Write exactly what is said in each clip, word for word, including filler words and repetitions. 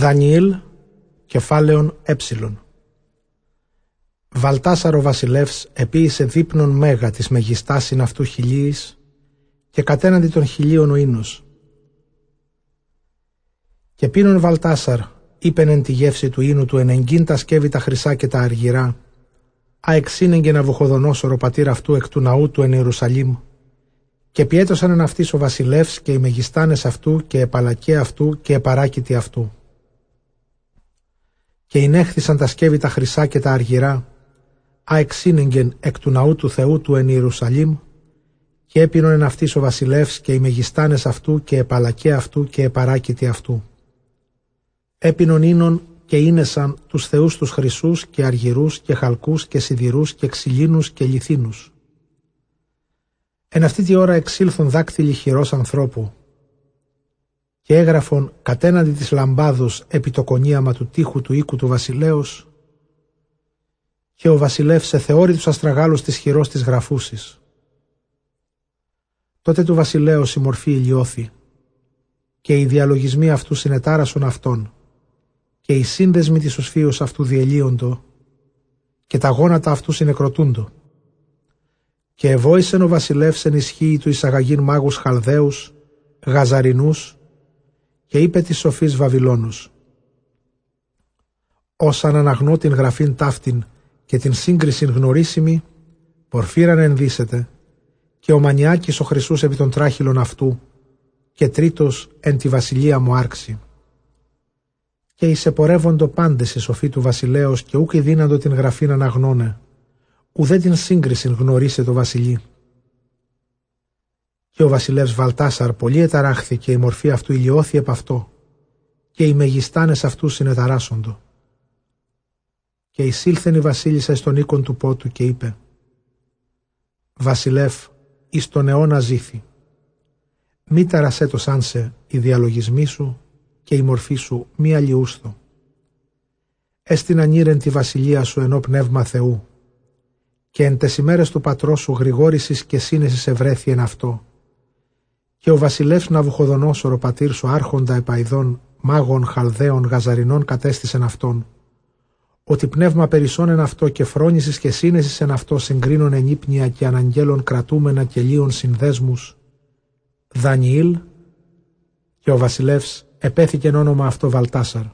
Δανιήλ, κεφάλαιον έψιλον. Βαλτάσαρ ο βασιλεύς επίησε δείπνον μέγα της μεγιστάσιν αυτού χιλίης και κατέναντι των χιλίων ο ίνος. Και πίνον Βαλτάσαρ είπεν εν τη γεύση του ίνου του ενεγκίν τα σκεύη τα χρυσά και τα αργυρά, αεξίνεγγε Ναβουχοδονόσορο πατήρ αυτού εκ του ναού του εν Ιερουσαλήμ, και πιέτωσαν εν αυτής ο βασιλεύς και οι μεγιστάνες αυτού και επαλακέ αυτού και επαράκητοι αυτού. Και ενέχθησαν τα σκεύη τα χρυσά και τα αργυρά, αεξίνεγγεν εκ του ναού του Θεού του εν Ιερουσαλήμ, και έπινον εν αυτής ο βασιλεύς και οι μεγιστάνες αυτού και επαλακέ αυτού και επαράκητοι αυτού. Έπινον ίνων και ίνεσαν τους θεούς τους χρυσούς και αργυρούς και χαλκούς και σιδηρούς και ξυλίνους και λιθίνους. Εν αυτή τη ώρα εξήλθον δάκτυλοι χειρός ανθρώπου και έγραφον κατέναντι της λαμπάδος επί το κονίαμα του τείχου του οίκου του βασιλέως, και ο βασιλεύς εθεώρη τους αστραγάλους της χειρός της γραφούσης. Τότε του βασιλέως η μορφή ηλιώθη και οι διαλογισμοί αυτού συνετάρασον αυτόν και οι σύνδεσμοι της οσφίους αυτού διελύοντο και τα γόνατα αυτού συνεκροτούντο. Και εβόησεν ο βασιλεύς εν ισχύει του εισαγαγήν μάγους Χαλδαίους, Γαζαρινούς, και είπε της σοφής Βαβυλώνους: όσαν αναγνώ την γραφήν ταύτην και την σύγκρισιν γνωρίσιμη, πορφύραν ενδύσεται, και ο μανιάκης ο χρυσούς επί των τράχυλων αυτού, και τρίτος εν τη βασιλεία μου άρξη. Και εισεπορεύοντο πάντες η σοφή του βασιλέως, και ούκ δύναντο την γραφήν αναγνώνε, ουδέ την σύγκρισιν γνωρίσε το βασιλεί. Και ο βασιλεύς Βαλτάσαρ πολύ εταράχθη και η μορφή αυτού ηλιώθη επ' αυτό, και οι μεγιστάνες αυτού συνεταράσσοντο. Και εισήλθεν η βασίλισσα εις τον οίκον του πότου και είπε: βασιλεύ, εις τον αιώνα ζήθη. Μη ταρασέτο σαν σε οι διαλογισμοί σου και η μορφή σου μη αλλιούσθο. Έστιν ανήρεν τη βασιλεία σου ενώ πνεύμα Θεού, και εν τες ημέρες του πατρός σου γρηγόρησης και σύνεσης ευρέθη εν αυτό. Και ο βασιλεύς Ναβουχοδονόσορο πατήρ σου άρχοντα επαϊδών, μάγων, Χαλδαίων, Γαζαρινών κατέστησεν αυτόν, ότι πνεύμα περισσών εν αυτό και φρόνησης και σύνεσης εν αυτό συγκρίνων ενύπνια και αναγγέλων κρατούμενα και λίων συνδέσμους, Δανιήλ, και ο βασιλεύς επέθηκεν όνομα αυτό Βαλτάσαρ.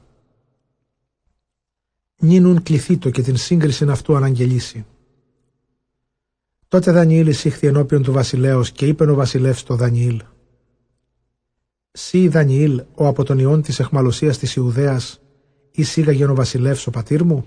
Νίνουν κληθήτω και την σύγκρισιν αυτού αναγγελίσει. Τότε Δανιήλ εισήχθη ενώπιον του βασιλέως και είπεν ο βασιλεύς το Δανιήλ: Σύ Δανιήλ, ο από τον ιόν της εχμαλωσίας της Ιουδαίας, εισήγαγεν ο βασιλεύς ο πατήρ μου?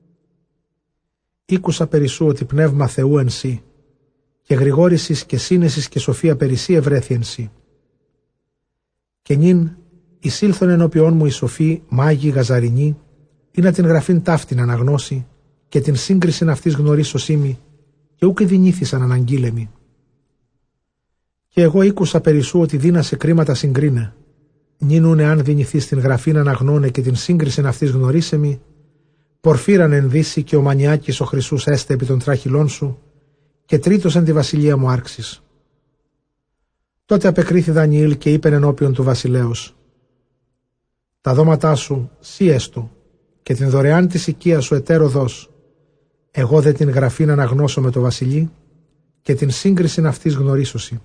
Ήκουσα περισού ότι πνεύμα Θεού εν σύ, και γρηγόρησης και σύνεσης και σοφία περισί ευρέθη εν σύ. Και νυν εισήλθον ενώπιόν μου η σοφή μάγοι Γαζαρινοί, ή να την γραφήν ταύτην αναγνώσει, και την σύγκρισιν αυτής γνωρίσωσίμη, και ούκ δυνήθησαν αναγγείλεμοι. Και εγώ ήκουσα περισού ότι δύνασε κρίματα συγκρίνε, νυν εάν δυνηθείς την γραφήν αναγνώνε και την σύγκρισιν αυτής γνωρίσεμη, πορφύραν εν δύση και ο μανιάκης ο χρυσούς έστε επί των τράχυλών σου, και τρίτος εν τη βασιλεία μου άρξης. Τότε απεκρίθη Δανιήλ και είπεν ενώπιον του βασιλέως: τα δώματά σου σύ έστω, και την δωρεάν της οικίας σου εταίρο δώσ. Εγώ δε την γραφήν αναγνώσω με το βασιλεί, και την σύγκρισιν αυτής γνωρίσωση.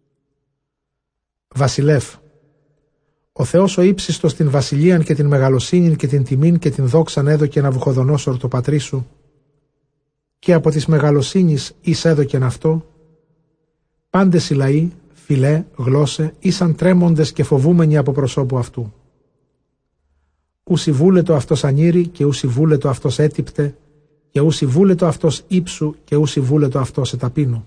Βασιλεύ, ο Θεός ο ύψιστος την βασιλείαν και την μεγαλοσύνην και την τιμήν και την δόξαν έδωκε Ναβουχοδονόσορ το πατρί σου, και από της μεγαλοσύνης εις έδωκεν αυτό, πάντες οι λαοί, φιλέ, γλώσσε, ήσαν τρέμοντες και φοβούμενοι από προσώπου αυτού. Ούσι βούλετο αυτός ανήρη και ούσι βούλετο αυτός έτυπτε, και ούσι βούλετο αυτός ύψου και ούσι βούλετο αυτός εταπείνου.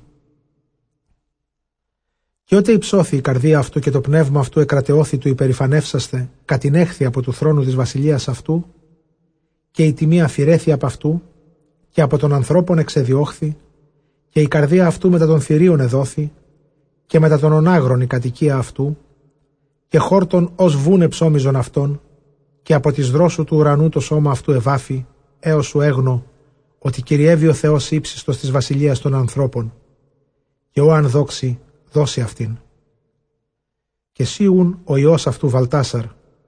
Και ότε υψώθη η καρδία αυτού και το πνεύμα αυτού εκρατεώθη του υπερηφανεύσαστε, κατηνέχθη από του θρόνου της βασιλείας αυτού, και η τιμή αφηρέθη από αυτού, και από των ανθρώπων εξεδιώχθη, και η καρδία αυτού μετά των θηρίων εδόθη, και μετά των ονάγρων η κατοικία αυτού, και χόρτων ως βούνε ψώμιζον αυτόν, και από της δρόσου του ουρανού το σώμα αυτού ευάφη, έως σου έγνω, ότι κυριεύει ο Θεός ύψιστος της βασιλείας των ανθρώπων, και ο αν δόξει, δώσει αυτήν. Και σίουν ο Υιός αυτού Βαλτάσαρ,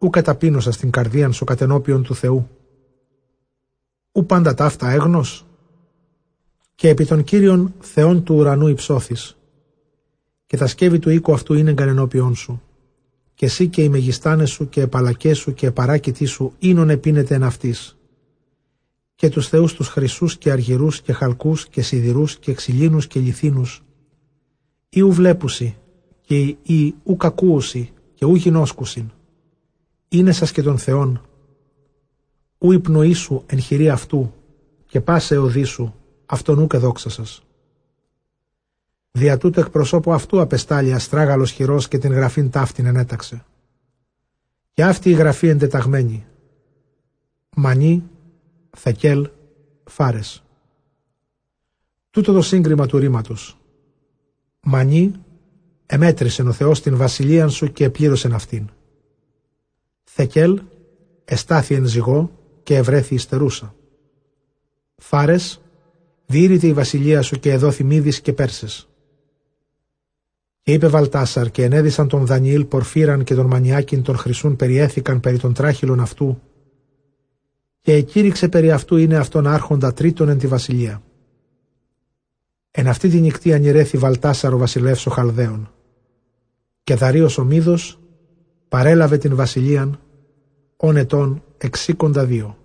ου καταπίνωσα στην καρδίαν σου κατενώπιον του Θεού. Ου πάντα ταύτα έγνος, και επί των Κύριων Θεών του ουρανού υψώθης, και τα σκεύη του οίκου αυτού είναι ενώπιον σου, και εσύ και οι μεγιστάνες σου και επαλακές σου και επαράκητοί σου ίνον επίνετε εν αυτής, και τους θεούς τους χρυσούς και αργυρούς και χαλκούς και σιδηρούς και ξυλίνους και λιθίνους, ή ου βλέπουσι και ή ου κακούουσι και ου γινώσκουσιν, είναι σας και των Θεών, ου η πνοή σου εν χειρή αυτού, και πάσε οδή σου, αυτόν ου και δόξα σας. Δια τούτο εκ προσώπου αυτού απεστάλει αστράγαλος χειρός και την γραφήν ταύτην ενέταξε. Και αυτή η γραφή εντεταγμένη. Μανί, Θεκέλ, Φάρες. Τούτο το σύγκριμα του ρήματος. Μανί, εμέτρησεν ο Θεός την βασιλείαν σου και επλήρωσεν αυτήν. Θεκέλ, εστάθη εν ζυγό και ευρέθη υστερούσα. Φάρες, διήρητη η βασιλεία σου και εδόθη Μίδης και Πέρσες. Και είπε Βαλτάσαρ, και ενέδυσαν τον Δανιήλ Πορφύραν και τον Μανιάκιν των χρυσούν περιέθηκαν περί των τράχυλων αυτού, και εκήρυξε περί αυτού είναι αυτόν άρχοντα τρίτον εν τη βασιλεία. Εν αυτή τη νυχτή ανηρέθη Βαλτάσαρ ο βασιλεύς ο Χαλδαίων. Και Δαρίος ο Μίδος παρέλαβε την βασιλείαν όν ετών εξήκοντα δύο.